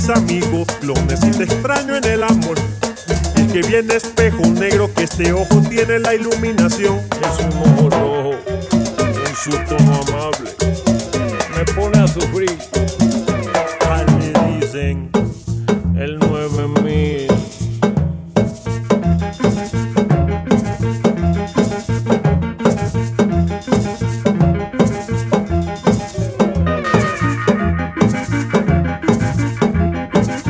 Amigo, lo necesito extraño en el amor. Y es que viene espejo negro, que este ojo tiene la iluminación. Es un ojo rojo, en su tono amable, me pone a sufrir. Le dicen El 9